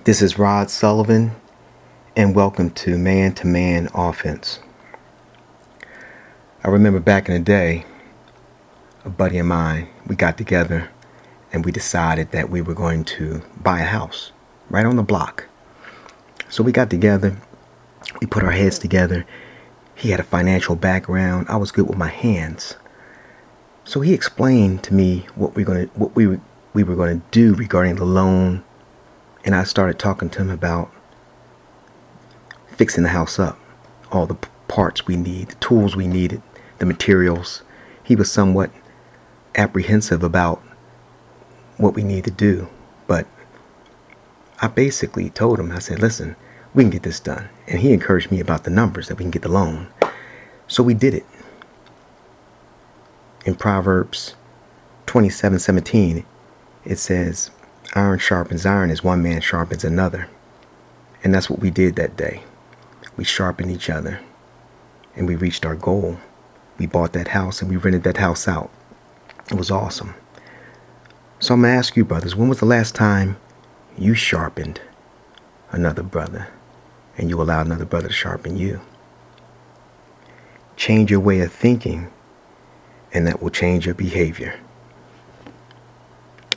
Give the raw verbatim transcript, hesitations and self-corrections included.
This is Rod Sullivan, and welcome to Man to Man Offense. I remember back in the day, a buddy of mine, we got together and we decided that we were going to buy a house right on the block. So we got together, we put our heads together. He had a financial background. I was good with my hands. So he explained to me what we we're going to what we were, we were going to do regarding the loan. And I started talking to him about fixing the house up, all the p- parts we need, the tools we needed, the materials. He was somewhat apprehensive about what we need to do. But I basically told him, I said, listen, we can get this done. And he encouraged me about the numbers that we can get the loan. So we did it. In Proverbs twenty-seven seventeen, it says, iron sharpens iron as one man sharpens another. And that's what we did that day. We sharpened each other and we reached our goal. We bought that house and we rented that house out. It was awesome. So I'm going to ask you, brothers, when was the last time you sharpened another brother and you allowed another brother to sharpen you? Change your way of thinking, and that will change your behavior.